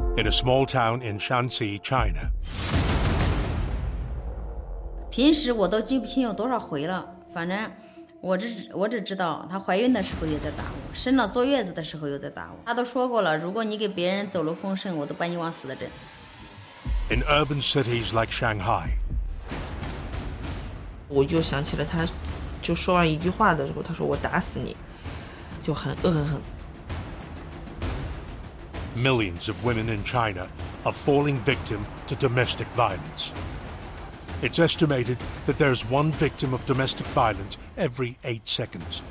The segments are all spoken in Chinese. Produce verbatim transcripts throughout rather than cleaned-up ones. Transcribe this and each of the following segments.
in a small town in Shanxi, China. 平时我都记不清有多少回了，反正我只我只知道她怀孕的时候也在打我，生了坐月子的时候又在打我。她都说过了，如果你给别人走漏风声，我都把你往死的整。 In urban cities like Shanghai, 我就想起了他，就说完一句话的时候，他说我打死你，就很恶狠狠。 millions of women in China are falling victim to domestic violence. It's estimated that there's one victim of domestic violence every eight seconds.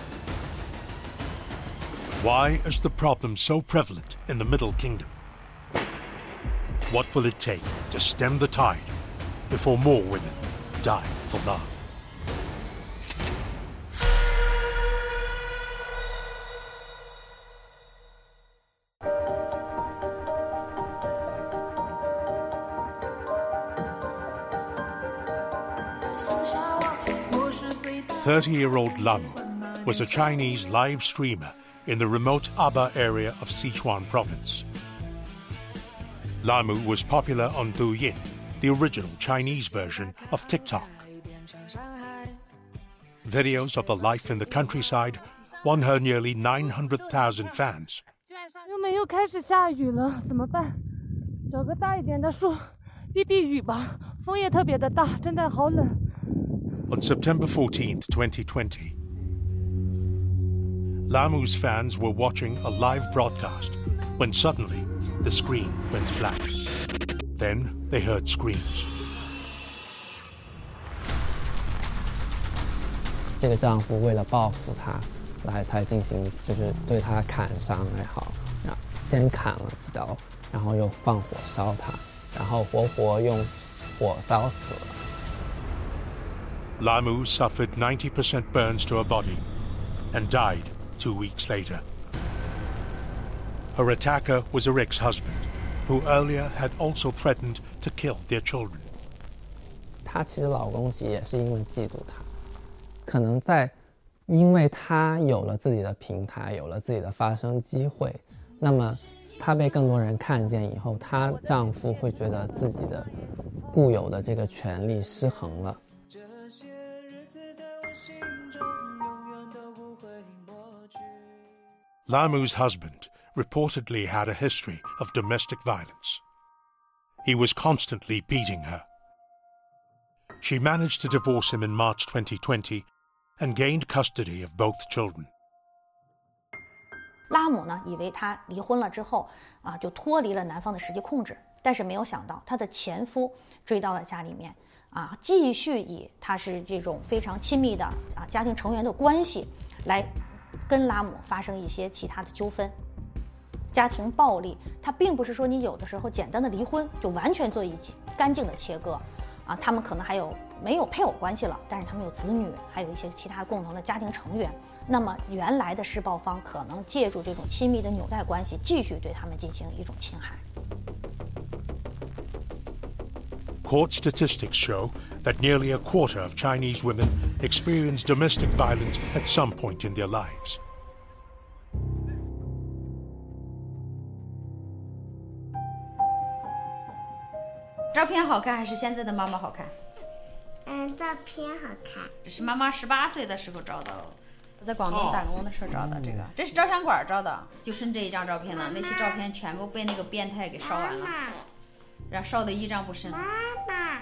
Why is the problem so prevalent in the Middle Kingdom? What will it take to stem the tide before more women die for love? thirty-year-old Lamu was a Chinese live streamer in the remote Aba area of Sichuan province. Lamu was popular on Douyin, the original Chinese version of TikTok. Videos of a life in the countryside won her nearly nine hundred thousand fans. 又没有开始下雨了，怎么办？找个大一点的树避避雨吧，风也特别的大，真的好冷。 On September fourteenth, twenty twenty, Lamu's fans were watching a live broadcast when suddenly the screen went black. Then they heard screams. 这个丈夫为了报复她，来才进行就是对她砍伤也好，然后先砍了几刀，然后又放火烧她，然后活活用火烧死了。 Lamu suffered ninety percent burns to her body and died two weeks later. Her attacker was her ex-husband, who earlier had also threatened to kill their children. 她其实老公也是因为嫉妒她，可能在因为她有了自己的平台，有了自己的发声机会，那么她被更多人看见以后，她丈夫会觉得自己的固有的这个权利失衡了。 Lamu's husband reportedly had a history of domestic violence. He was constantly beating her. She managed to divorce him in March twenty twenty and gained custody of both children. 拉姆呢，以为她离婚了之后啊，就脱离了男方的实际控制，但是没有想到她的前夫追到了家里面啊，继续以她是这种非常亲密的啊家庭成员的关系来跟拉姆发生一些其他的纠纷。家庭暴力，它并不是说你有的时候简单的离婚就完全做一起干净的切割啊，他们可能还有没有配偶关系了，但是他们有子女，还有一些其他共同的家庭成员。那么原来的施暴方可能借助这种亲密的纽带关系，继续对他们进行一种侵害。 Court statistics show that nearly a quarter of Chinese women experience domestic violence at some point in their lives. 照片好看还是现在的妈妈好看？ 嗯，照片好看。 这是妈妈十八岁的时候照的，我在广东打工的时候照的。这个，这是照相馆照的，就剩这一张照片了。那些照片全部被那个变态给烧完了，然后烧得一张不剩。 妈妈。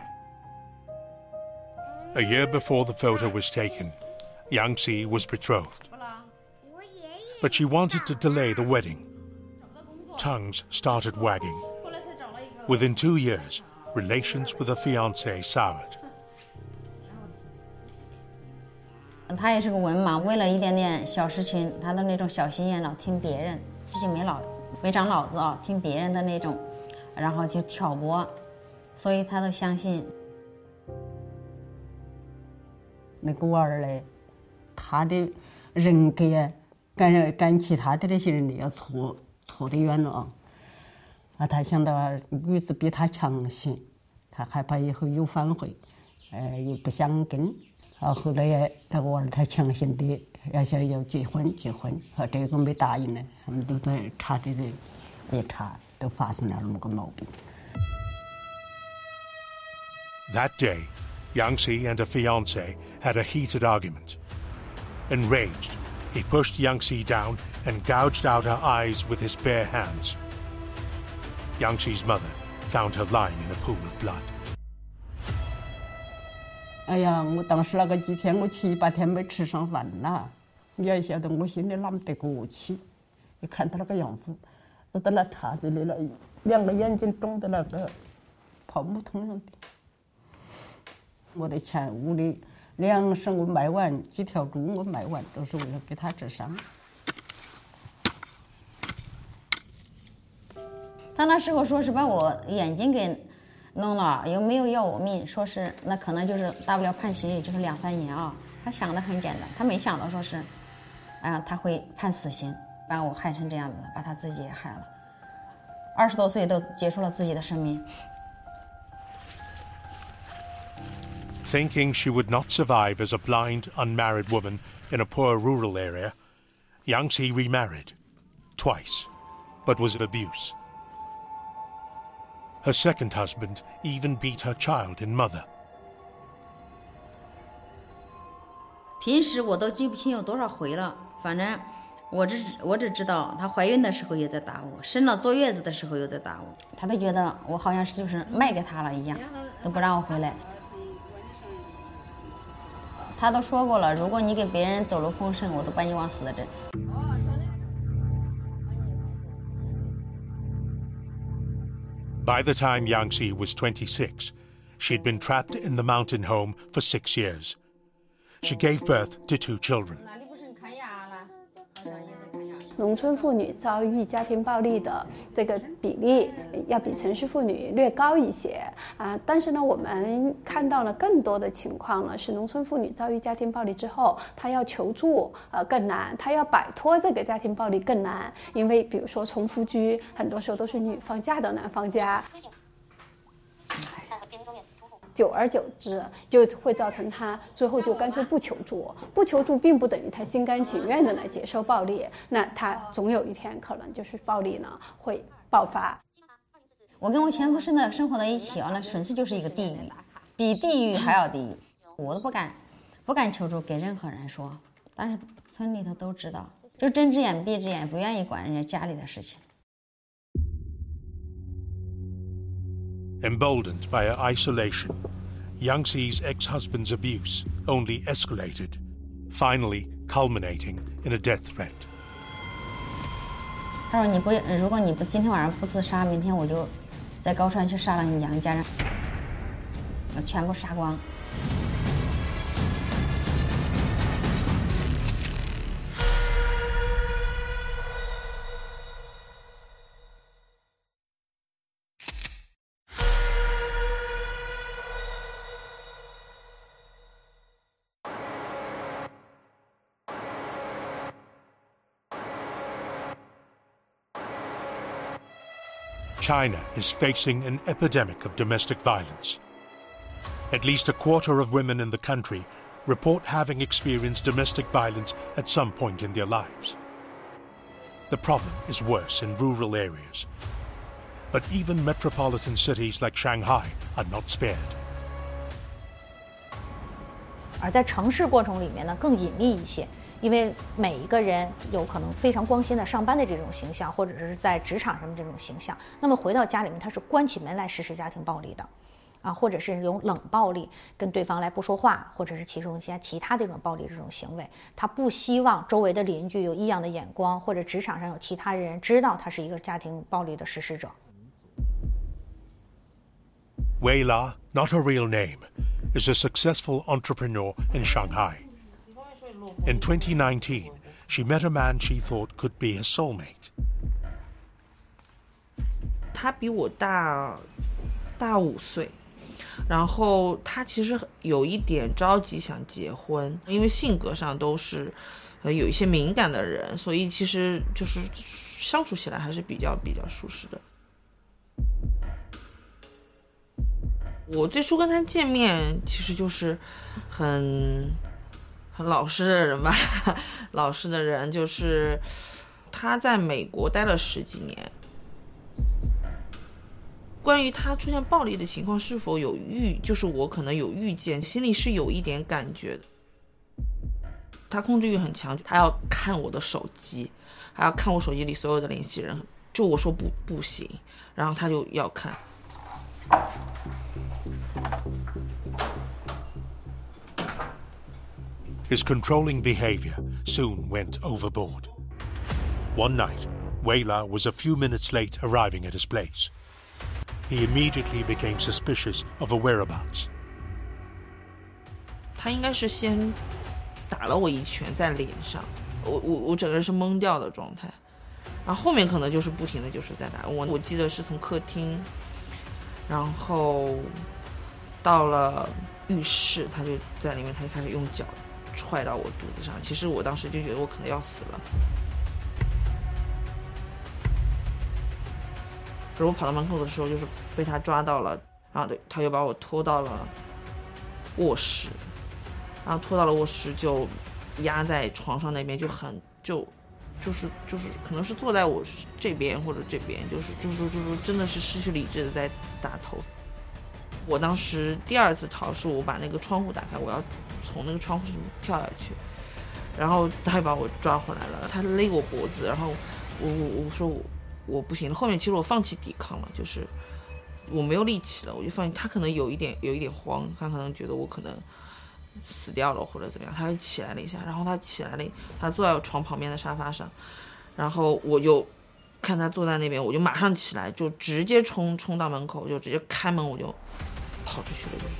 A year before the photo was taken, Yang Xi was betrothed. But she wanted to delay the wedding. Tongues started wagging. Within two years, relations with her fiancé soured. 他也是个文盲，为了一点点小事情，他的那种小心眼，老听别人，自己没脑没长脑子啊，听别人的那种，然后就挑拨，所以他都相信。 那个娃儿嘞，他的人格呀，跟跟其他的那些人要错错得远了啊！啊，他想到女子比他强些，他害怕以后有反悔，呃，又不想跟。啊，后来那个娃儿他强行的要想要结婚结婚，和这个没答应呢，他们都在查的的，检查。 都发生了那么个毛病。 That day, Yangtze and her fiancé had a heated argument. Enraged, he pushed Yangtze down and gouged out her eyes with his bare hands. Yangtze's mother found her lying in a pool of blood. 哎呀，我当时那个几天，我七八天没吃上饭了。你要晓得，我心里哪么得过去？一看他那个样子，就在那茶这里了，两个眼睛肿的那个泡沫通样的。我的钱屋里粮食我卖完，几条猪我卖完，都是为了给他治伤。 他那时候说是把我眼睛给弄了，又没有要我命，说是那可能就是大不了判刑，就是两三年啊。他想的很简单，他没想到说是，啊，他会判死刑，把我害成这样子，把他自己也害了。二十多岁都结束了自己的生命。 Thinking she would not survive as a blind, unmarried woman in a poor rural area, Yangtze remarried, twice, but was abuse. Her second husband even beat her child in mother. 平时我都记不清有多少回了，反正我只我只知道她怀孕的时候也在打我，生了坐月子的时候又在打我，她都觉得我好像是就是卖给她了一样，都不让我回来。 他都说过了，如果你给别人走漏风声，我都把你往死的整。 By the time Yangtze was twenty-six, she'd been trapped in the mountain home for six years. She gave birth to two children. 农村妇女遭遇家庭暴力的这个比例要比城市妇女略高一些啊，但是呢，我们看到了更多的情况呢，是农村妇女遭遇家庭暴力之后，她要求助呃更难，她要摆脱这个家庭暴力更难，因为比如说重复居，很多时候都是女方嫁到男方家。 久而久之，就会造成他最后就干脆不求助。不求助，并不等于他心甘情愿的来接受暴力。那他总有一天可能就是暴力呢会爆发。 我跟我前夫生的生活在一起啊，那纯粹就是一个地狱，比地狱还要地狱。我都不敢，不敢求助给任何人说。但是村里头都知道，就睁只眼闭只眼，不愿意管人家家里的事情。 Emboldened by her isolation, Yangtze's ex-husband's abuse only escalated, finally culminating in a death threat. 他说：“你不，如果你不今天晚上不自杀，明天我就在高川去杀了你娘家人，全部杀光。” China is facing an epidemic of domestic violence. At least a quarter of women in the country report having experienced domestic violence at some point in their lives. The problem is worse in rural areas. But even metropolitan cities like Shanghai are not spared. 而在城市过程里面呢，更隐秘一些。 因为每一个人有可能非常光鲜的上班的这种形象，或者是在职场上的这种形象，那么回到家里面，他是关起门来实施家庭暴力的，啊，或者是用冷暴力跟对方来不说话，或者是其中一些其他这种暴力这种行为，他不希望周围的邻居有异样的眼光，或者职场上有其他人知道他是一个家庭暴力的实施者。 Wei La, not her real name, is a successful entrepreneur in Shanghai. In twenty nineteen, she met a man she thought could be her soulmate. 他比我大大五岁，然后他其实有一点着急想结婚，因为性格上都是呃有一些敏感的人，所以其实就是相处起来还是比较比较舒适的。我最初跟他见面，其实就是很。 很老实的人吧，老实的人就是他在美国待了十几年， 关于他出现暴力的情况是否有预，就是我可能有预见，心里是有一点感觉的。他控制欲很强，他要看我的手机，还要看我手机里所有的联系人，就我说不不行，然后他就要看。 His controlling behavior soon went overboard. One night, Weila was a few minutes late arriving at his place. He immediately became suspicious of her whereabouts. 他应该是先打了我一拳在脸上，我我我整个人是懵掉的状态，然后后面可能就是不停的就是在打我。我记得是从客厅，然后到了浴室，他就在里面，他就开始用脚踹到我肚子上。其实我当时就觉得我可能要死了。可是我跑到门口的时候，就是被他抓到了，然后他又把我拖到了卧室，然后拖到了卧室就压在床上那边，就很就就是就是可能是坐在我这边或者这边，就是就是就是真的是失去理智的在打头。我当时第二次逃是我把那个窗户打开，我要从那个窗户上面跳下去，然后他又把我抓回来了，他勒我脖子，然后我我我说我。我不行了，后面其实我放弃抵抗了，就是我没有力气了，我就放弃。他可能有一点有一点慌，他可能觉得我可能死掉了或者怎么样，他就起来了一下，然后他起来了，他坐在我床旁边的沙发上，然后我就看他坐在那边，我就马上起来，就直接冲冲到门口，就直接开门，我就跑出去了。就是。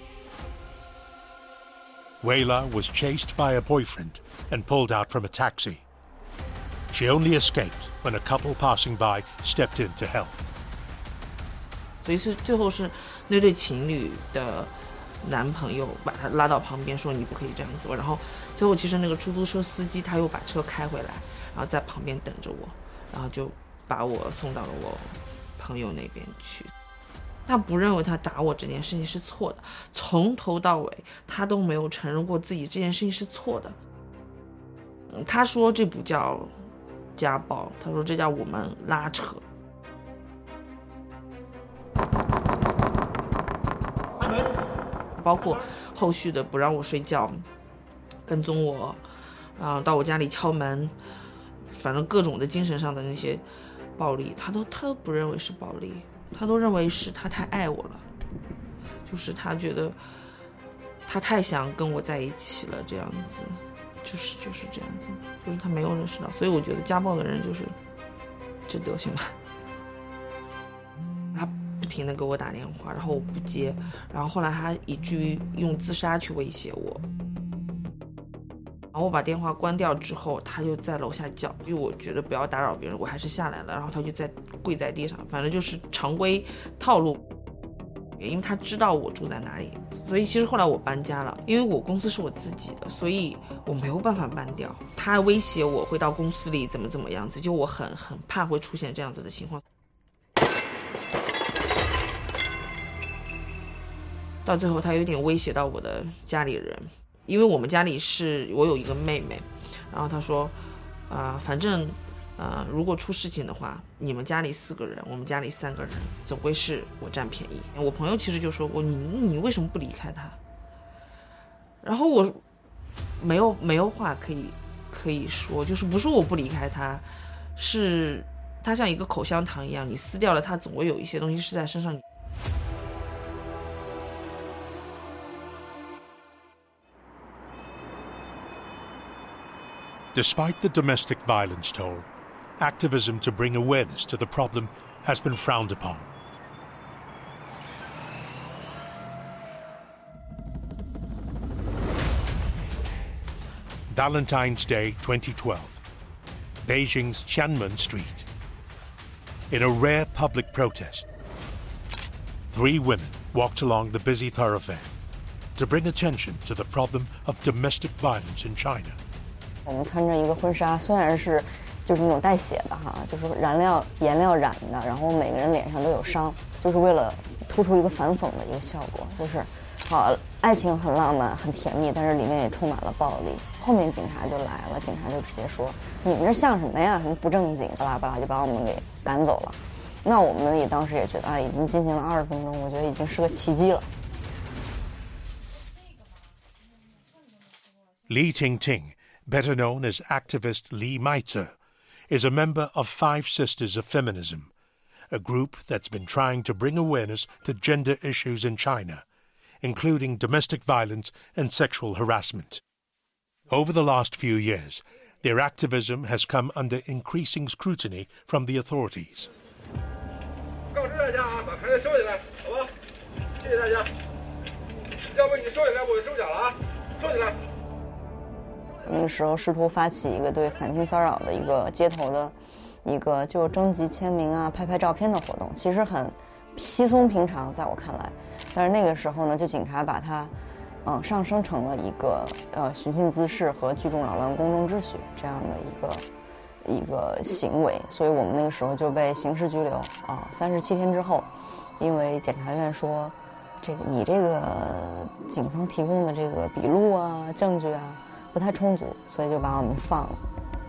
Weila was chased by a boyfriend and pulled out from a taxi. She only escaped when a couple passing by stepped in to help. 所以是最后是那对情侣的男朋友把他拉到旁边说你不可以这样做，然后最后其实那个出租车司机他又把车开回来，然后在旁边等着我，然后就把我送到了我朋友那边去。他不认为他打我这件事情是错的，从头到尾他都没有承认过自己这件事情是错的。他说这不叫家暴，他说这叫我们拉扯。包括后续的不让我睡觉，跟踪我，啊、呃，到我家里敲门，反正各种的精神上的那些暴力，他都他都不认为是暴力，他都认为是他太爱我了，就是他觉得他太想跟我在一起了，这样子。就是就是这样子，就是他没有认识到，所以我觉得家暴的人就是这德行吧。他不停的给我打电话，然后我不接，然后后来他以至于用自杀去威胁我。然后我把电话关掉之后，他就在楼下叫，因为我觉得不要打扰别人，我还是下来了。然后他就在跪在地上，反正就是常规套路。因为他知道我住在哪里，所以其实后来我搬家了，因为我公司是我自己的，所以我没有办法搬掉。他威胁我会到公司里怎么怎么样子，就我很很怕会出现这样子的情况。到最后他有点威胁到我的家里人，因为我们家里是我有一个妹妹，然后他说啊、呃，反正呃，如果出事情的话，你们家里四个人，我们家里三个人，总归是我占便宜。我朋友其实就说过，你你为什么不离开他？然后我没有没有话可以可以说，就是不是我不离开他，是他像一个口香糖一样，你撕掉了它，总会有一些东西是在身上。 Despite the domestic violence toll, activism to bring awareness to the problem has been frowned upon. Valentine's Day twenty twelve, Beijing's Xianmen Street. In a rare public protest, three women walked along the busy thoroughfare to bring attention to the problem of domestic violence in China. 我们穿着一个婚纱，虽然是就是那种带血的哈，就是燃料颜料染的，然后每个人脸上都有伤，就是为了突出一个反讽的一个效果，就是好爱情很浪漫很甜蜜，但是里面也充满了暴力。后面警察就来了，警察就直接说你们这像什么呀，什么不正经，巴拉巴拉就把我们给赶走了。 那我们也当时也觉得啊，已经进行了二十分钟，我觉得已经是个奇迹了。 Li Tingting, better known as activist Li Meitze, is a member of Five Sisters of Feminism, a group that's been trying to bring awareness to gender issues in China, including domestic violence and sexual harassment. Over the last few years, their activism has come under increasing scrutiny from the authorities. 告知大家啊，把牌子收起来，好吧？谢谢大家。要不你收起来，我就收奖了啊！收起来。 那个时候试图发起一个对反性骚扰的一个街头的一个就征集签名啊、拍拍照片的活动，其实很稀松平常，在我看来。但是那个时候呢，就警察把它，嗯、呃，上升成了一个呃寻衅滋事和聚众扰乱公众秩序这样的一个一个行为，所以我们那个时候就被刑事拘留啊。三十七天之后，因为检察院说，这个你这个警方提供的这个笔录啊、证据啊不太充足，所以就把我们放了。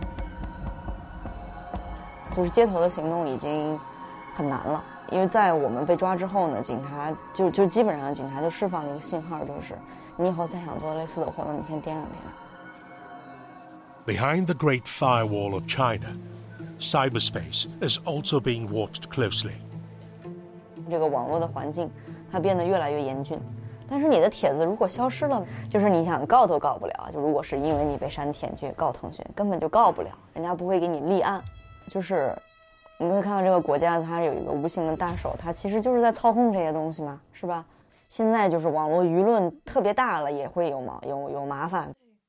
就是街头的行动已经很难了，因为在我们被抓之后呢，警察就就基本上警察就释放了一个信号，就是你以后再想做类似的活动，你先掂量掂量。Behind the Great Firewall of China, cyberspace is also being watched closely. 这个网络的环境它变得越来越严峻，但是你的帖子如果消失了，就是你想告都告不了。就如果是因为你被删帖去告腾讯，根本就告不了，人家不会给你立案。就是你会看到这个国家它有一个无形的大手，它其实就是在操控这些东西嘛，是吧？现在就是网络舆论特别大了，也会有麻有有麻烦。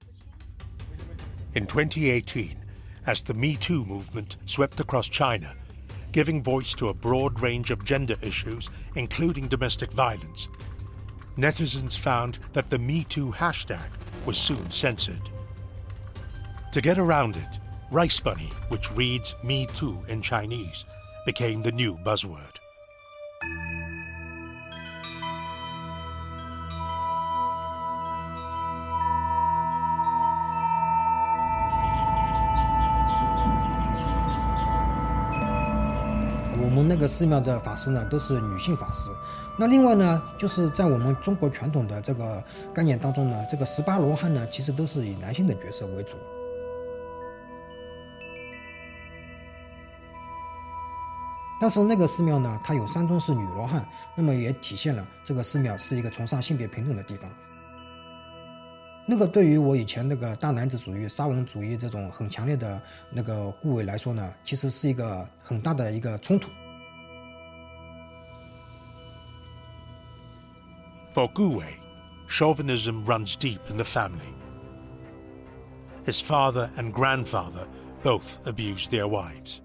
In twenty eighteen, as the Me Too movement swept across China, giving voice to a broad range of gender issues, including domestic violence, netizens found that the Me Too hashtag was soon censored. To get around it, Rice Bunny, which reads Me Too in Chinese, became the new buzzword. 我们那个寺庙的法师呢，都是女性法师。那另外呢，就是在我们中国传统的这个概念当中呢，这个十八罗汉呢，其实都是以男性的角色为主。但是那个寺庙呢，它有三尊是女罗汉，那么也体现了这个寺庙是一个崇尚性别平等的地方。那个对于我以前那个大男子主义、沙文主义这种很强烈的那个顾伟来说呢，其实是一个很大的一个冲突。 For Gu Wei, chauvinism runs deep in the family. His father and grandfather both abused their wives.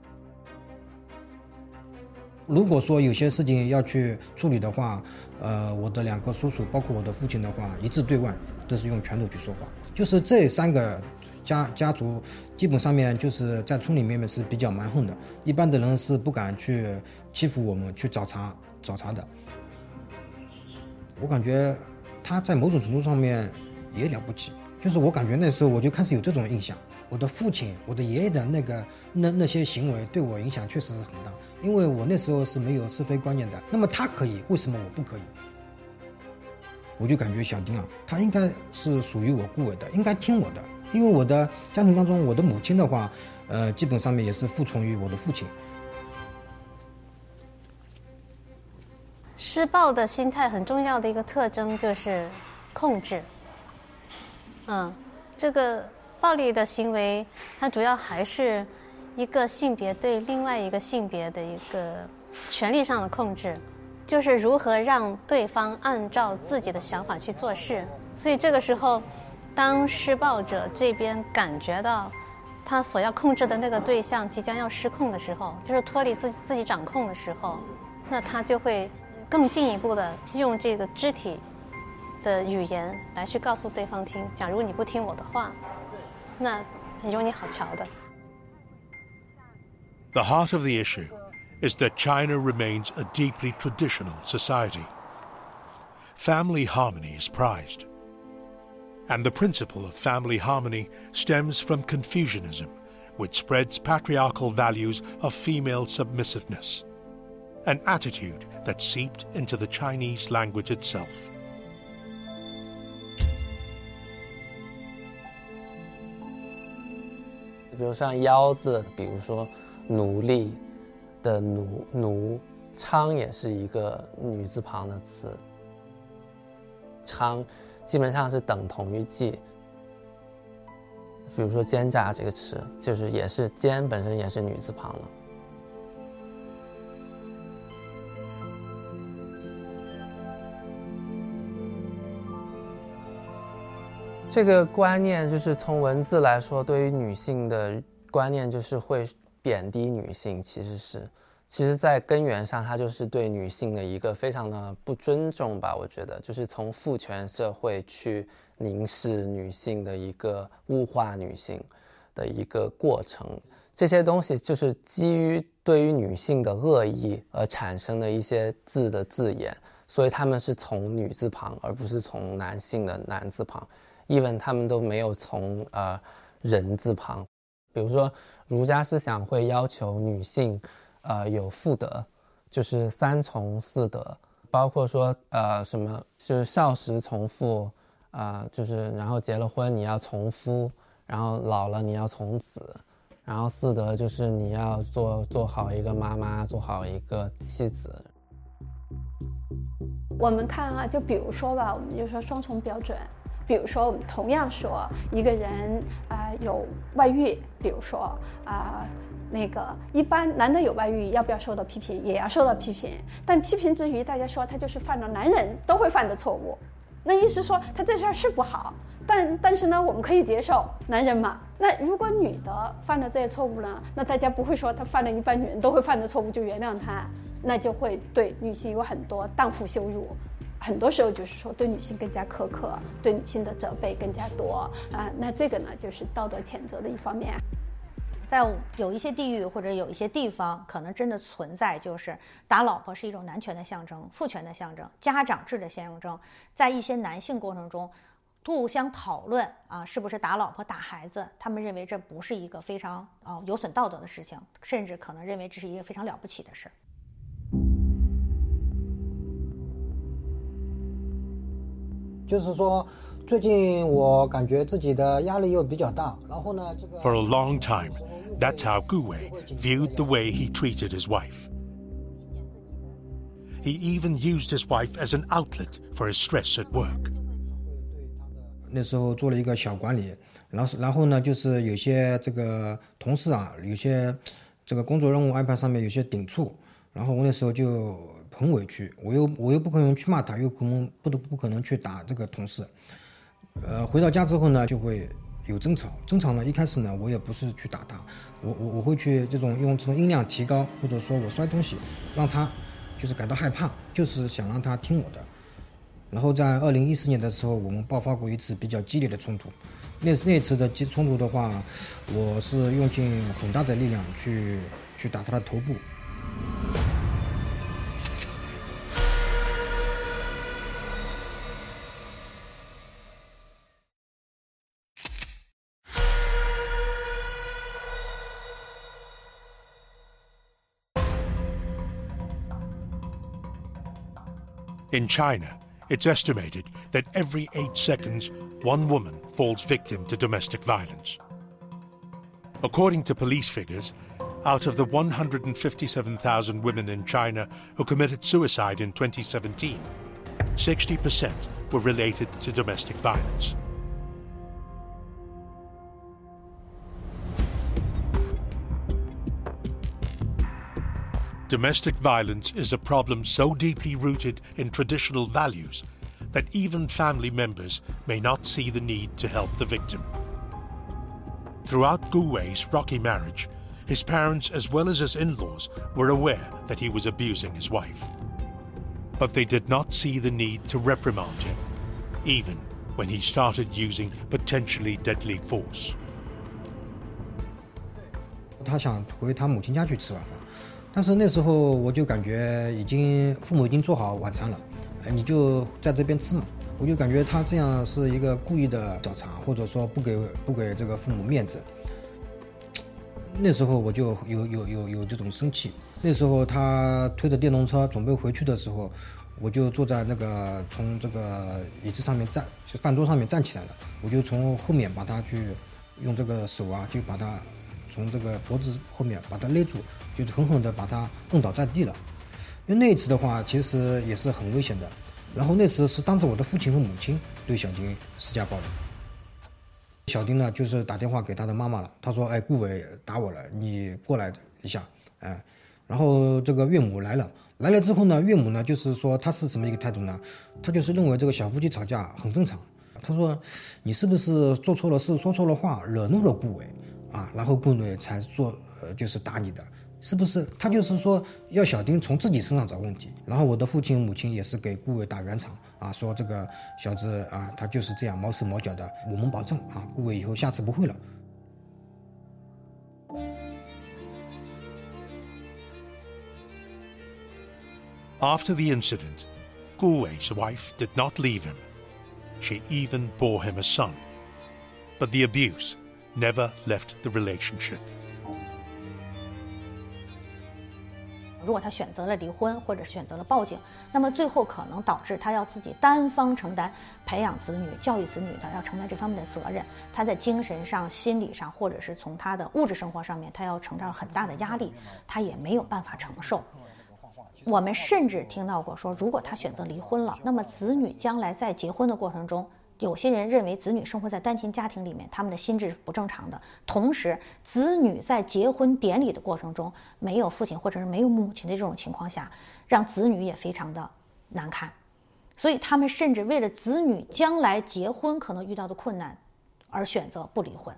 如果说有些事情要去处理的话，呃，我的两个叔叔，包括我的父亲的话，一致对外都是用拳头去说话。就是这三个家家族，基本上面就是在村里面是比较蛮横的，一般的人是不敢去欺负我们，去找茬找茬的。我感觉他在某种程度上面也了不起，就是我感觉那时候我就开始有这种印象。我的父亲、我的爷爷的那个那那些行为对我影响确实是很大，因为我那时候是没有是非观念的。那么他可以，为什么我不可以？我就感觉小丁啊，他应该是属于我顾伟的，应该听我的，因为我的家庭当中，我的母亲的话，呃，基本上面也是服从于我的父亲。 施暴的心态很重要的一个特征就是控制。嗯，这个暴力的行为，它主要还是一个性别对另外一个性别的一个权利上的控制，就是如何让对方按照自己的想法去做事。所以这个时候，当施暴者这边感觉到他所要控制的那个对象即将要失控的时候，就是脱离自己自己掌控的时候，那他就会更进一步的用这个肢体的语言来去告诉对方听，假如你不听我的话，那有你好瞧的。 The heart of the issue is that China remains a deeply traditional society. Family harmony is prized. And the principle of family harmony stems from Confucianism, which spreads patriarchal values of female submissiveness. an attitude that seeped into the Chinese language itself. 比如像腰字，比如说奴隶的奴奴，娼也是一个女字旁的词。娼基本上是等同于妓。比如说奸诈这个词，就是也是奸本身也是女字旁的。这个观念就是从文字来说，对于女性的观念就是会贬低女性，其实是，其实在根源上，它就是对女性的一个非常的不尊重吧。我觉得就是从父权社会去凝视女性的一个物化女性的一个过程，这些东西就是基于对于女性的恶意而产生的一些字的字眼，所以他们是从女字旁，而不是从男性的男字旁。even 他们都没有从呃人字旁，比如说儒家思想会要求女性呃有妇德，就是三从四德，包括说呃什么是少时从父，啊、呃、就是然后结了婚你要从夫，然后老了你要从子，然后四德就是你要做做好一个妈妈，做好一个妻子。 我们看啊，就比如说吧，我们就说双重标准。比如说，我们同样说一个人啊、呃、有外遇，比如说啊、呃、那个一般男的有外遇要不要受到批评？也要受到批评，但批评之余，大家说他就是犯了男人都会犯的错误。那意思说他这事儿是不好，但但是呢，我们可以接受男人嘛。那如果女的犯了这些错误呢，那大家不会说他犯了一般女人都会犯的错误就原谅他，那就会对女性有很多荡妇羞辱。很多时候就是说对女性更加苛刻，对女性的责备更加多啊、呃，那这个呢就是道德谴责的一方面。 在有一些地域或者有一些地方，可能真的存在就是打老婆是一种男权的象征、父权的象征、家长制的象征，在一些男性过程中互相讨论啊，是不是打老婆打孩子，他们认为这不是一个非常啊、呃、有损道德的事情，甚至可能认为这是一个非常了不起的事。 就是说，最近我感觉自己的压力又比较大，然后呢，这个 For a long time, that's how Gu Wei viewed the way he treated his wife. He even used his wife as an outlet for his stress at work. 那时候做了一个小管理，然后然后呢，就是有些这个同事啊，有些这个工作任务安排上面有些抵触，然后我那时候就很委屈，我又我又不可能去骂他，又可能不得不可能去打这个同事。呃，回到家之后呢，就会有争吵。争吵呢，一开始呢，我也不是去打他，我我我会去这种用这种音量提高，或者说我摔东西，让他就是感到害怕，就是想让他听我的。然后在二零一四年的时候，我们爆发过一次比较激烈的冲突。那那次的冲突的话，我是用尽很大的力量去去打他的头部。 In China, it's estimated that every eight seconds, one woman falls victim to domestic violence. According to police figures, out of the one hundred fifty-seven thousand women in China who committed suicide in twenty seventeen, sixty percent were related to domestic violence. Domestic violence is a problem so deeply rooted in traditional values that even family members may not see the need to help the victim. Throughout Gu Wei's rocky marriage, his parents as well as his in-laws were aware that he was abusing his wife. But they did not see the need to reprimand him, even when he started using potentially deadly force. 他想回他母亲家去吃晚饭。但是那时候我就感觉已经父母已经做好晚餐了，你就在这边吃嘛。我就感觉他这样是一个故意的找茬，或者说不给不给这个父母面子。那时候我就有有有有这种生气， 那时候他推着电动车准备回去的时候，我就坐在那个从这个椅子上面站，就饭桌上面站起来了，我就从后面把他去用这个手啊，就把他从这个脖子后面把他勒住，就狠狠地把他摁倒在地了。因为那一次的话，其实也是很危险的。然后那次是当着我的父亲和母亲对小丁施加暴力。小丁呢，就是打电话给他的妈妈了，他说：“哎，顾伟打我了，你过来一下。”哎，然后这个岳母来了，来了之后呢，岳母呢就是说他是什么一个态度呢？他就是认为这个小夫妻吵架很正常。他说：“你是不是做错了事，说错了话，惹怒了顾伟啊？然后顾伟才做呃就是打你的。”是不是他就是说要小丁从自己身上找问题？然后我的父亲母亲也是给顾伟打圆场啊，说这个小子啊，他就是这样毛手毛脚的，我们保证啊，顾伟以后下次不会了。 After the incident, Gu Wei's wife did not leave him. She even bore him a son. But the abuse never left the relationship. 如果他选择了离婚，或者选择了报警，那么最后可能导致他要自己单方承担培养子女、教育子女的，要承担这方面的责任。他在精神上、心理上，或者是从他的物质生活上面，他要承担很大的压力，他也没有办法承受。我们甚至听到过说，如果他选择离婚了，那么子女将来在结婚的过程中，有些人认为子女生活在单亲家庭里面，他们的心智是不正常的。同时，子女在结婚典礼的过程中没有父亲或者是没有母亲的这种情况下，让子女也非常的难堪。所以他们甚至为了子女将来结婚可能遇到的困难，而选择不离婚。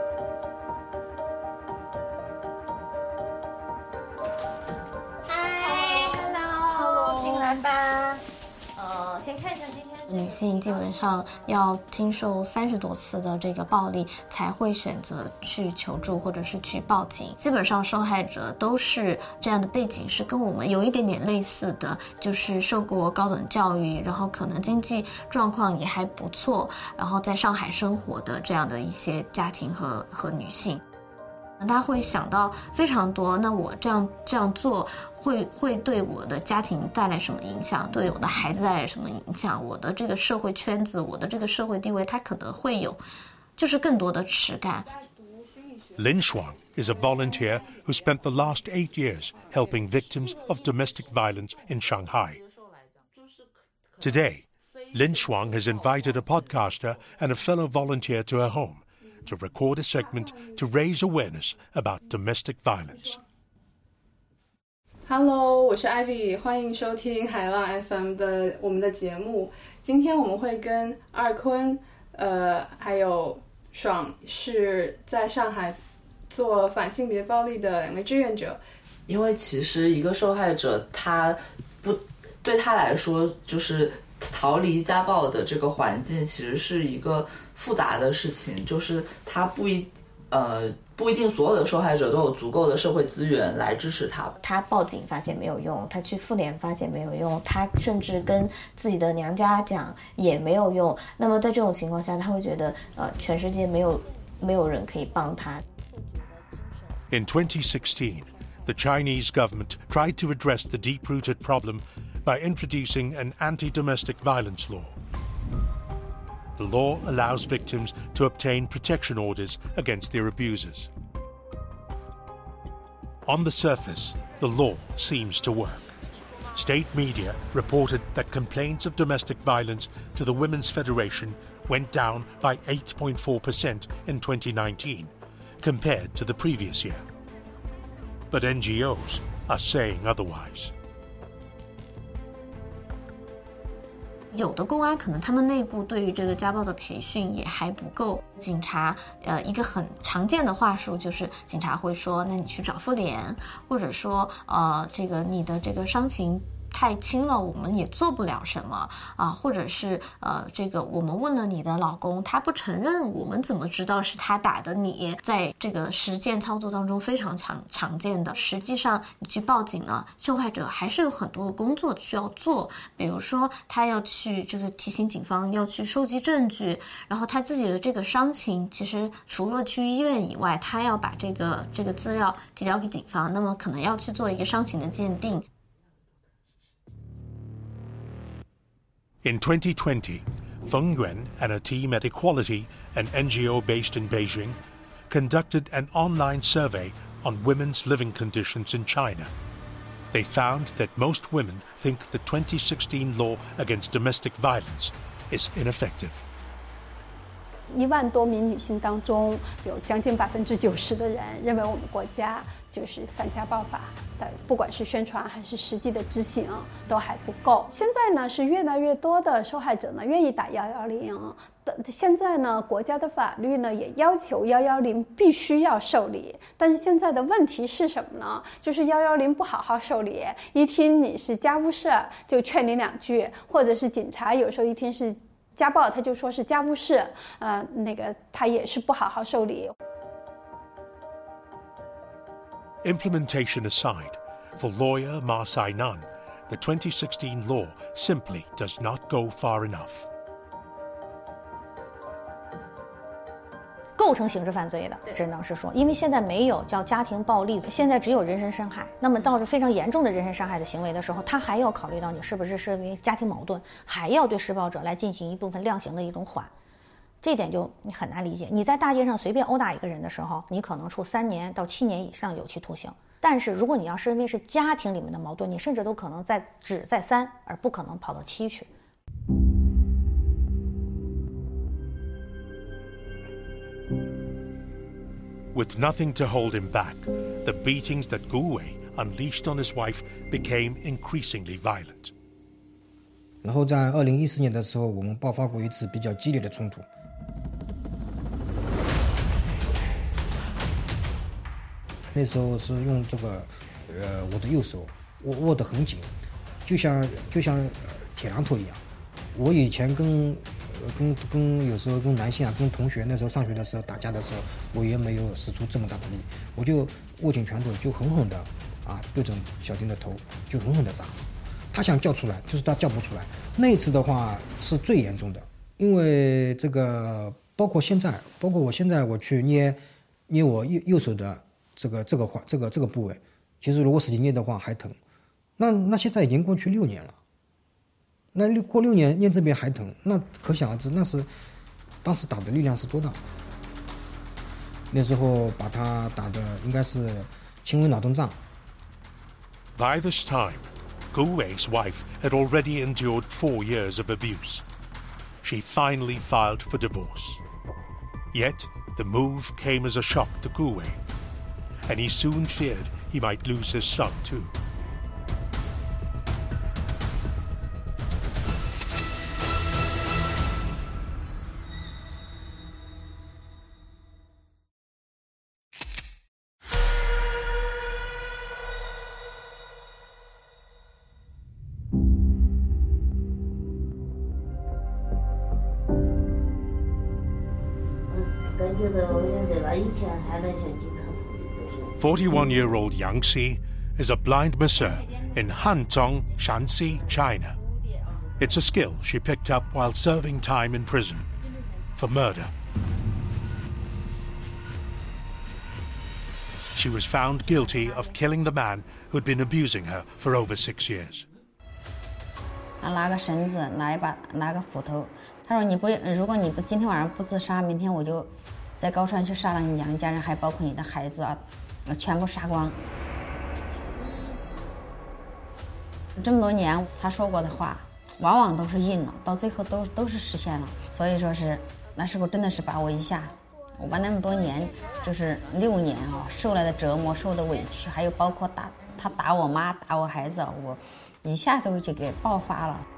嗨 ，Hello， 进来吧。呃，先看一下今天。女性基本上要经受三十多次的这个暴力，才会选择去求助或者是去报警。基本上受害者都是这样的背景，是跟我们有一点点类似的，就是受过高等教育，然后可能经济状况也还不错，然后在上海生活的这样的一些家庭和和女性。他会想到非常多，那我这样这样做会会对我的家庭带来什么影响，对我的孩子带来什么影响，我的这个社会圈子，我的这个社会地位，他可能会有就是更多的耻感。 Lin Shuang is a volunteer who spent the last eight years helping victims of domestic violence in Shanghai. Today, Lin Shuang has invited a podcaster and a fellow volunteer to her home to record a segment to raise awareness about domestic violence. Hello， 我是 Ivy， 欢迎收听海浪 F M 的我们的节目。今天我们会跟二坤，呃，还有爽是在上海做反性别暴力的两位志愿者。 因为其实一个受害者，他不对他来说就是逃离家暴的这个环境其实是一个复杂的事情，就是他不一呃不一定所有的受害者都有足够的社会资源来支持他。 他报警发现没有用，他去妇联发现没有用，他甚至跟自己的娘家讲也没有用。那么在这种情况下，他会觉得呃全世界没有没有人可以帮他。 In twenty sixteen, the Chinese government tried to address the deep-rooted problem by introducing an anti-domestic violence law. The law allows victims to obtain protection orders against their abusers. On the surface, the law seems to work. State media reported that complaints of domestic violence to the Women's Federation went down by eight point four percent in twenty nineteen, compared to the previous year. But N G Os are saying otherwise. 有的公安可能他们内部对于这个家暴的培训也还不够。警察呃一个很常见的话术就是警察会说，那你去找妇联，或者说呃这个你的这个伤情太轻了，我们也做不了什么啊，或者是呃，这个我们问了你的老公，他不承认，我们怎么知道是他打的你？在这个实践操作当中非常常常见的。实际上，你去报警呢，受害者还是有很多的工作需要做，比如说他要去这个提醒警方要去收集证据，然后他自己的这个伤情，其实除了去医院以外，他要把这个这个资料提交给警方，那么可能要去做一个伤情的鉴定。 In twenty twenty, Feng Yuan and a team at Equality, an N G O based in Beijing, conducted an online survey on women's living conditions in China. They found that most women think the twenty sixteen law against domestic violence is ineffective. 一万多名女性当中，有将近百分之九十的人认为我们国家就是反家暴法的，不管是宣传还是实际的执行都还不够。现在呢，是越来越多的受害者呢愿意打幺幺零。现在呢，国家的法律呢也要求幺幺零必须要受理，但是现在的问题是什么呢？就是幺幺零不好好受理，一听你是家务事就劝你两句，或者是警察有时候一听是家暴，他就说是家务事，呃，那个他也是不好好受理。 Implementation aside, for lawyer Ma Sainan, the twenty sixteen law simply does not go far enough. 构成刑事犯罪的，只能是说，因为现在没有叫家庭暴力，现在只有人身伤害。那么到了非常严重的人身伤害的行为的时候，他还要考虑到你是不是是因为家庭矛盾，还要对施暴者来进行一部分量刑的一种缓。这点就你很难理解。你在大街上随便殴打一个人的时候，你可能处三年到七年以上有期徒刑。但是如果你要是因为是家庭里面的矛盾，你甚至都可能在只在三，而不可能跑到七去。 With nothing to hold him back, the beatings that Gu Wei unleashed on his wife became increasingly violent. 然后在二零一四年的时候，我们爆发过一次比较激烈的冲突。那时候是用这个，呃，我的右手握握得很紧，就像就像铁榔头一样。我以前跟跟跟有时候跟男性啊，跟同学那时候上学的时候打架的时候，我也没有使出这么大的力，我就握紧拳头，就狠狠的啊对准小丁的头，就狠狠的砸。他想叫出来，就是他叫不出来。那一次的话是最严重的，因为这个包括现在，包括我现在我去捏捏我右右手的这个这个环这个这个部位，其实如果使劲捏的话还疼。那那现在已经过去六年了。那六过六年捏这边还疼，那可想而知，那是当时打的力量是多大。那时候把他打的应该是轻微脑震荡。 By this time, Gu Wei's wife had already endured four years of abuse. She finally filed for divorce. Yet, the move came as a shock to Gu Wei, and he soon feared he might lose his son too. 41-year-old Yang Xi is a blind masseur in Hanzhong, Shanxi, China. It's a skill she picked up while serving time in prison for murder. She was found guilty of killing the man who'd been abusing her for over six years. 拿个绳子，拿一把，拿个斧头。他说：“你不，如果你不今天晚上不自杀，明天我就在高山去杀了你杨家人，还包括你的孩子啊，全部杀光。”这么多年他说过的话，往往都是应了，到最后都都是实现了。所以说是那时候真的是把我一下，我把那么多年就是六年啊受来的折磨、受的委屈，还有包括打他打我妈、打我孩子，我一下就就给爆发了。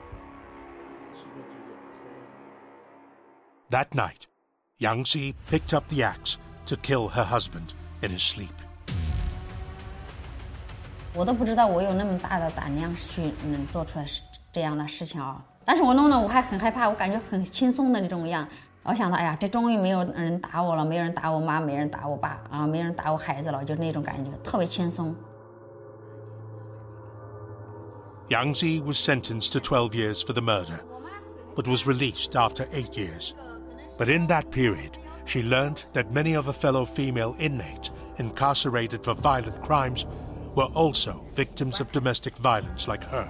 That night, Yang Xi picked up the axe to kill her husband in his sleep. 我都不知道我有那么大的胆量去能做出来这样的事情啊！但是我弄了，我还很害怕，我感觉很轻松的那种样。我想到，哎呀，这终于没有人打我了，没人打我妈，没人打我爸啊，没人打我孩子了，就那种感觉，特别轻松。 Yang Zi was sentenced to twelve years for the murder, but was released after eight years. But in that period, she learned that many of her fellow female inmates incarcerated for violent crimes were also victims of domestic violence like her.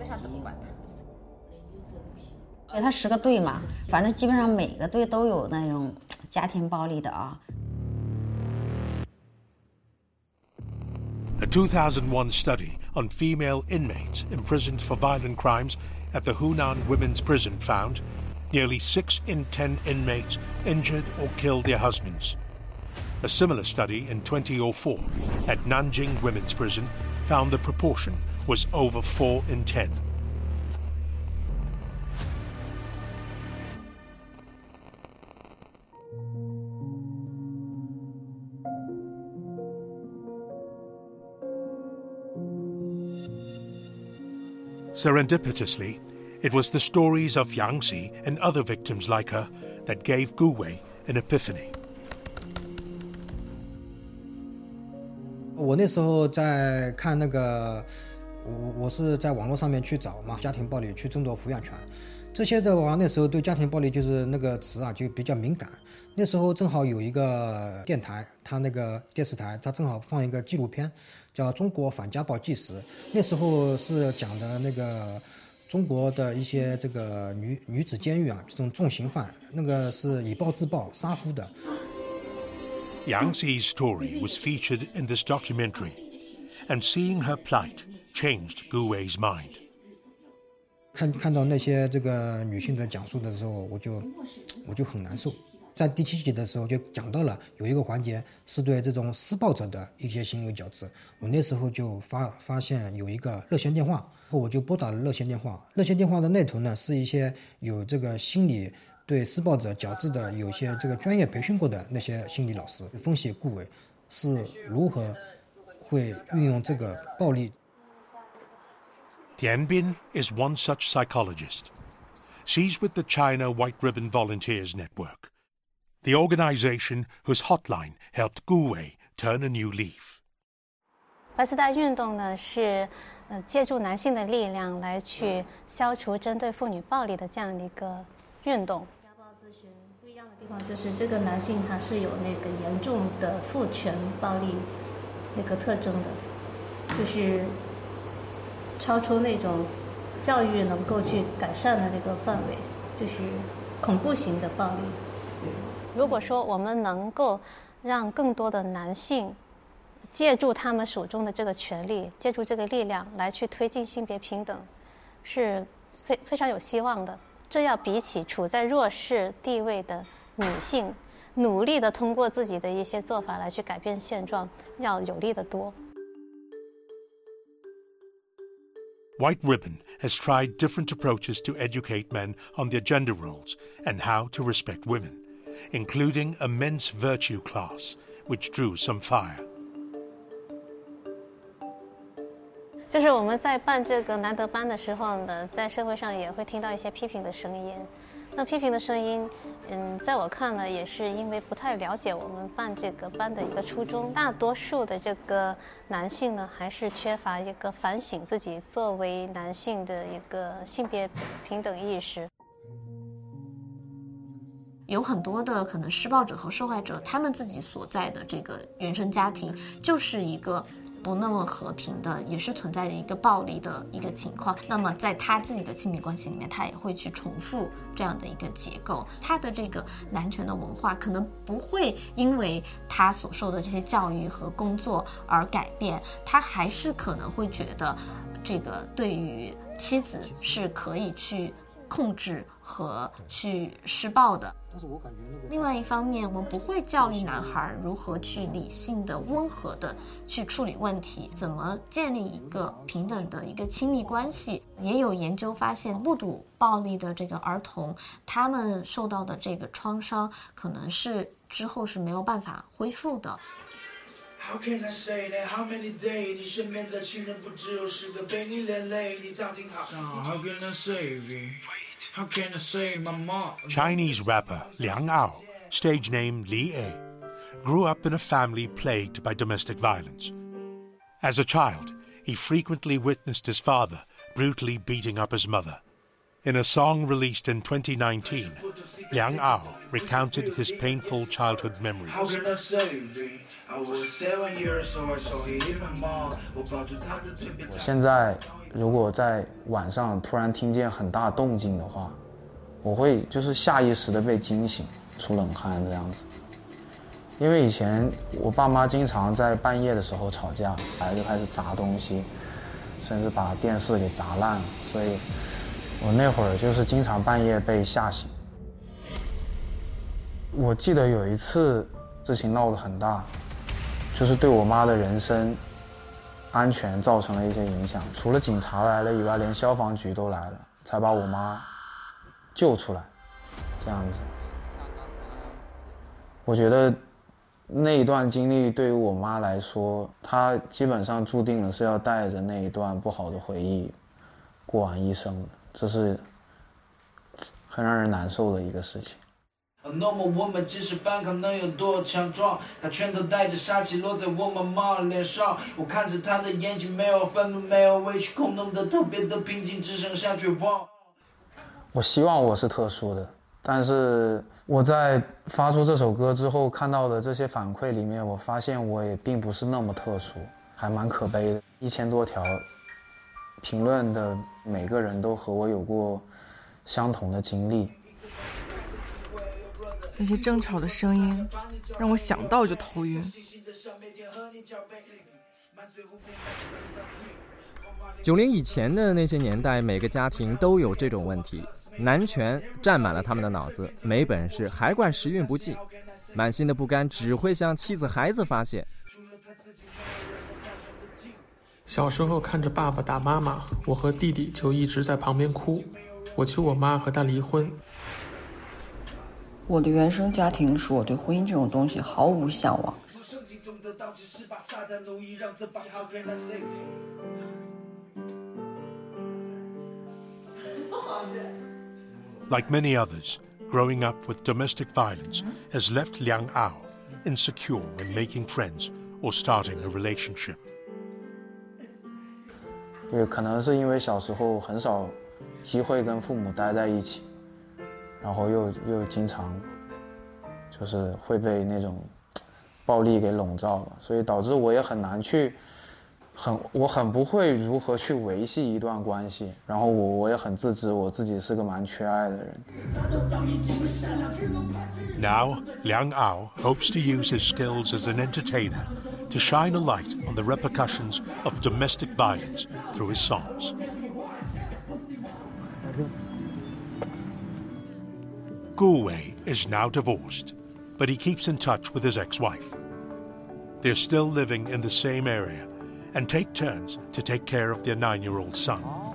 他十个队嘛，反正基本上每个队都有那种家庭暴力的啊。 A two thousand one study on female inmates imprisoned for violent crimes at the Hunan Women's Prison found nearly six in ten inmates injured or killed their husbands. A similar study in twenty oh four at Nanjing Women's Prison found the proportion was over four in ten. Serendipitously, it was the stories of Yang Zi and other victims like her that gave Gu Wei an epiphany. 我那时候在看那个，我我是在网络上面去找嘛，家庭暴力去争夺抚养权，这些的话，那时候对家庭暴力就是那个词啊就比较敏感。那时候正好有一个电台，它那个电视台，它正好放一个纪录片，叫《中国反家暴纪实》。那时候是讲的那个中国的一些这个女女子监狱啊，这种重刑犯，那个是以暴制暴、杀夫的。 Yang Zi's story was featured in this documentary, and seeing her plight changed Gu Wei's mind. 看看到那些这个女性的讲述的时候，我就我就很难受。在第七集的时候就讲到了有一个环节是对这种施暴者的一些行为矫治，我那时候就发发现有一个热线电话，我就拨打了热线电话。热线电话的那头呢是一些有这个心理对施暴者矫治的有些这个专业培训过的那些心理老师，分析顾伟是如何会运用这个暴力。 Tian Bin is one such psychologist. She's with the China White Ribbon Volunteers Network, the organization whose hotline helped Gu Wei turn a new leaf. 白丝带运动呢是呃借助男性的力量来去消除针对妇女暴力的这样的一个运动。家暴咨询不一样的地方就是这个男性他是有那个严重的父权暴力那个特征的，就是超出那种教育能够去改善的那个范围，就是恐怖型的暴力。如果说我们能够让更多的男性借助他们手中的这个权利，借助这个力量来去推进性别平等，是非非常有希望的。这要比起处在弱势地位的女性努力的通过自己的一些做法来去改变现状要有利得多。 White Ribbon has tried different approaches to educate men on their gender roles and how to respect women, including a men's virtue class, which drew some fire. 就是我们在办这个男德班的时候呢，在社会上也会听到一些批评的声音。那批评的声音，嗯，在我看来也是因为不太了解我们办这个班的一个初衷。大多数的这个男性呢，还是缺乏一个反省自己作为男性的一个性别平等意识。 有很多的可能施暴者和受害者，他们自己所在的这个原生家庭就是一个不那么和平的，也是存在着一个暴力的一个情况。那么在他自己的亲密关系里面，他也会去重复这样的一个结构。他的这个男权的文化可能不会因为他所受的这些教育和工作而改变，他还是可能会觉得这个对于妻子是可以去控制和去施暴的。另外一方面，我们不会教育男孩如何去理性的、温和的去处理问题，怎么建立一个平等的一个亲密关系。也有研究发现，目睹暴力的这个儿童，他们受到的这个创伤，可能是之后是没有办法恢复的。 How can I say that? How many days? 你身边的亲人不只有十个，被你连累，你到底好。How can I save you? How can I save my mom? Chinese rapper Liang Ao, stage name Li A, grew up in a family plagued by domestic violence. As a child, he frequently witnessed his father brutally beating up his mother. In a song released in twenty nineteen, Liang Ao recounted his painful childhood memories. How can I save you? I was seven years old, so he hit my mom. 我抱住他的腿。 我现在如果在晚上突然听见很大动静的话，我会就是下意识的被惊醒，出冷汗这样子。因为以前我爸妈经常在半夜的时候吵架，来就开始砸东西，甚至把电视给砸烂了，所以我那会儿就是经常半夜被吓醒。我记得有一次事情闹得很大，就是对我妈的人身安全造成了一些影响。除了警察来了以外，连消防局都来了，才把我妈救出来。这样子，我觉得那一段经历对于我妈来说，她基本上注定了是要带着那一段不好的回忆过完一生的，这是很让人难受的一个事情。 A normal woman 即使反抗能有多强壮，她全都带着杀气落在我妈妈脸上。我看着她的眼睛，没有愤怒，没有委屈，空洞的特别的平静，只剩下绝望。 我希望我是特殊的，但是我在发出这首歌之后看到的这些反馈里面，我发现我也并不是那么特殊，还蛮可悲的。一千多条评论的每个人都和我有过相同的经历。 那些争吵的声音让我想到就头晕。 九零以前的那些年代，每个家庭都有这种问题，男权占满了他们的脑子，没本事还怪时运不济，满心的不甘只会向妻子孩子发泄。 小时候看着爸爸打妈妈，我和弟弟就一直在旁边哭，我求我妈和他离婚。 我的原生家庭使我对婚姻这种东西毫无向往。 Like many others, growing up with domestic violence has left Liang Ao insecure when making friends or starting a relationship. 也可能是因为小时候很少机会跟父母待在一起，然后又又经常就是会被那种暴力给笼罩吧，所以导致我也很难去很我很不会如何去维系一段关系，然后我我也很自知我自己是个蛮缺爱的人。 Now, Liang Ao hopes to use his skills as an entertainer to shine a light on the repercussions of domestic violence through his songs. Gu Wei is now divorced, but he keeps in touch with his ex-wife. They're still living in the same area and take turns to take care of their nine-year-old son.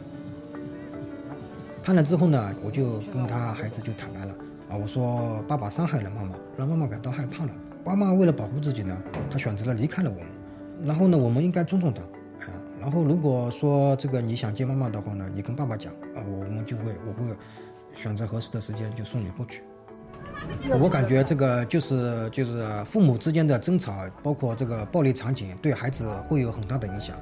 判了之后呢，我就跟他孩子就坦白了啊，我说爸爸伤害了妈妈，让妈妈感到害怕了。妈妈为了保护自己呢，她选择了离开了我们。然后呢，我们应该尊重她。啊，然后如果说这个你想见妈妈的话呢，你跟爸爸讲啊，我们就会我会选择合适的时间就送你过去。我感觉这个就是就是父母之间的争吵，包括这个暴力场景，对孩子会有很大的影响。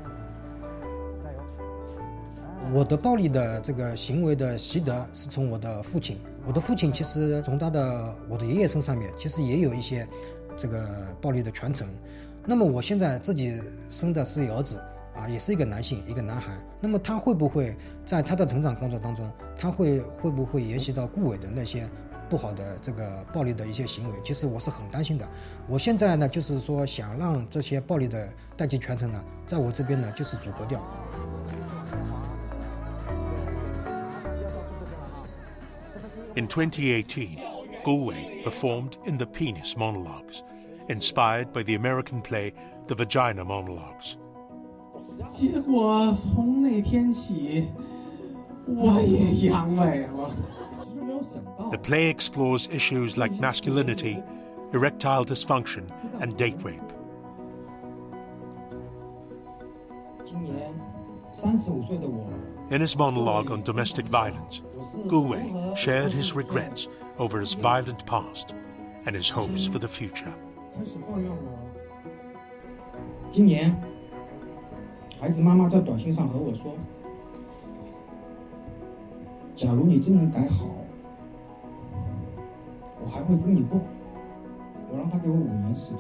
我的暴力的这个行为的习得是从我的父亲，我的父亲其实从他的我的爷爷身上面，其实也有一些这个暴力的传承。那么我现在自己生的是一个儿子啊，也是一个男性，一个男孩。那么他会不会在他的成长过程当中，他会会不会沿袭到顾伟的那些不好的这个暴力的一些行为？其实我是很担心的。我现在呢，就是说想让这些暴力的代际传承呢，在我这边呢，就是阻隔掉。 In twenty eighteen, Gu Wei performed in the Penis Monologues, inspired by the American play The Vagina Monologues. 结果从那天起，我也阳痿了。 The play explores issues like masculinity, erectile dysfunction, and date rape. In his monologue on domestic violence, Gu Wei shared his regrets over his violent past and his hopes for the future. 今年，孩子妈妈在短信上和我说：“假如你真能改好，我还会跟你过。”我让他给我五年时间，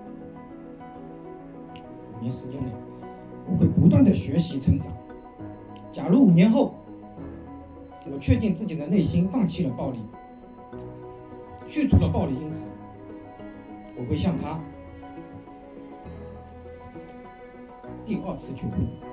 五年时间内，我会不断的学习成长。假如五年后，我确定自己的内心放弃了暴力，去除了暴力因子，我会向他第二次求婚。